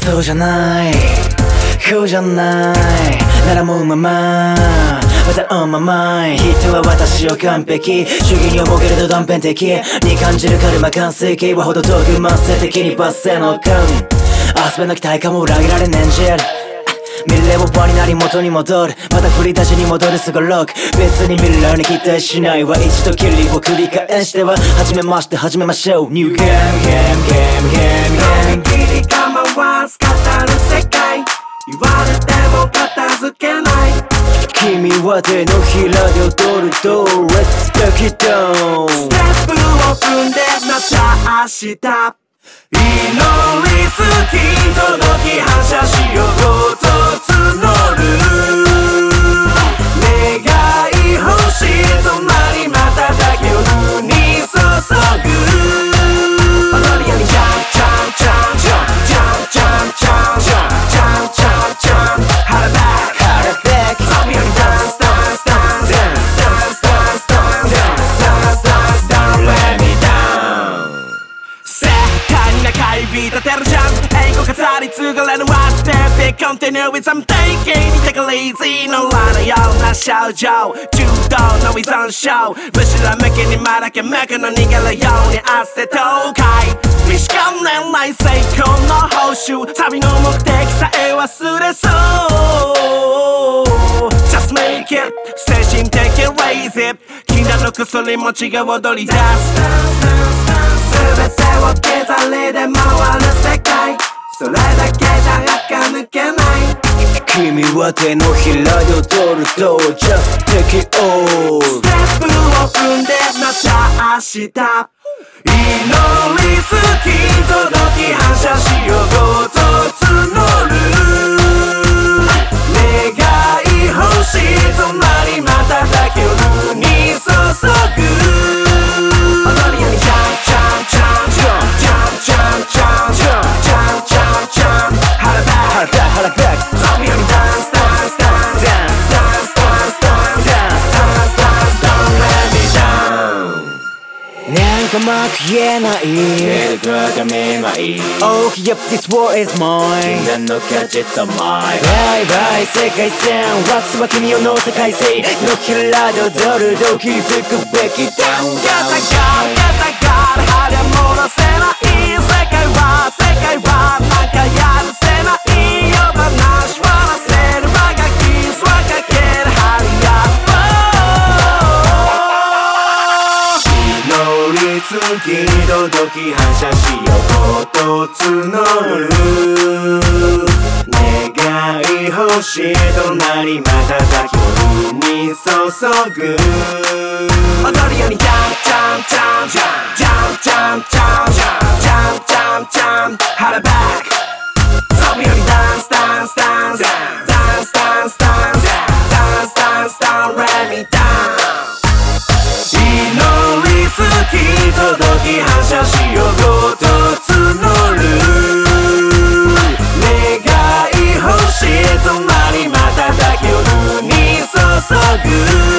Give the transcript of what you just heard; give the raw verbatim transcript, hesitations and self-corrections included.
そうじゃないこうじゃないならもうまままたオンママイ人は私を完璧主義に思うけれど断片的に感じるカルマ完成形はほど遠く慢性的に罰せの感遊べなき対価も裏切られねんじる未来も場になり元に戻るまた振り出しに戻るすごろく別に未来に期待しないわ一度きりを繰り返しては初めまして始めましょう New Game Game Game Game Game 限り構わず語る世界言われても片付けない君は手のひらで踊ると Let's take it down ステップを踏んでまた明日祈りつき届き反射しようと募る願い星となりまただけ夜に注ぐ踊り屋にジャンジャンジャンジャンジャンジャンジャンジャンジャンジャンジャンハラバックハラバックゾンビよりダンスダンスダンスダンスダンスダンスダンスダンスダンスダンス Let me down 世界に中指立てるじゃん英語語り継がれる One step it continue with some taking Take it easy のらのような症状柔道の依存症むしろ向きにまだけ向くの逃げるように汗とかい見しかねない成功の報酬旅の目的さえ忘れそう Just make it 精神的lazy 禁断の薬持ちが踊り出す全てを削りで回る世界それだけじゃ垢抜けない君は手のひらで踊ると Just take it all ステップを踏んでまた明日祈りつき届き反射しようと募る願い星となりまただけ夜に注ぐ踊り屋にジャンジャンジャンジャンジャンジャンジャンジャンジャンジャンジャンハラバックハラバックゾンビよりダンスダンスダンスダンスダンスダンスダンスダンスダンス Don't let me down なんかうまく言えない言えることがめまい Oh yep this war is mine 禁断の価値とマイバイバイ世界線ワックスは君を乗せ快晴のひらで踊ると気づくべき Down Get down the God, get the God あれ戻せない世界は世界はなんかやるせないよ話笑わせる我がキスはかけるハリアップ祈りつき届き反射しようと募る願い星となりまただけ夜に注ぐ踊るようにジャンジャンジャンジャンジャンジャンジャンジャンジャンジャンジャンハラバックゾンビよりダンスダンスダンスダンスダンスダンスダンスダンスダン Let me down 祈りつき届き反射しようと募る願い星となりまただけ夜に注ぐ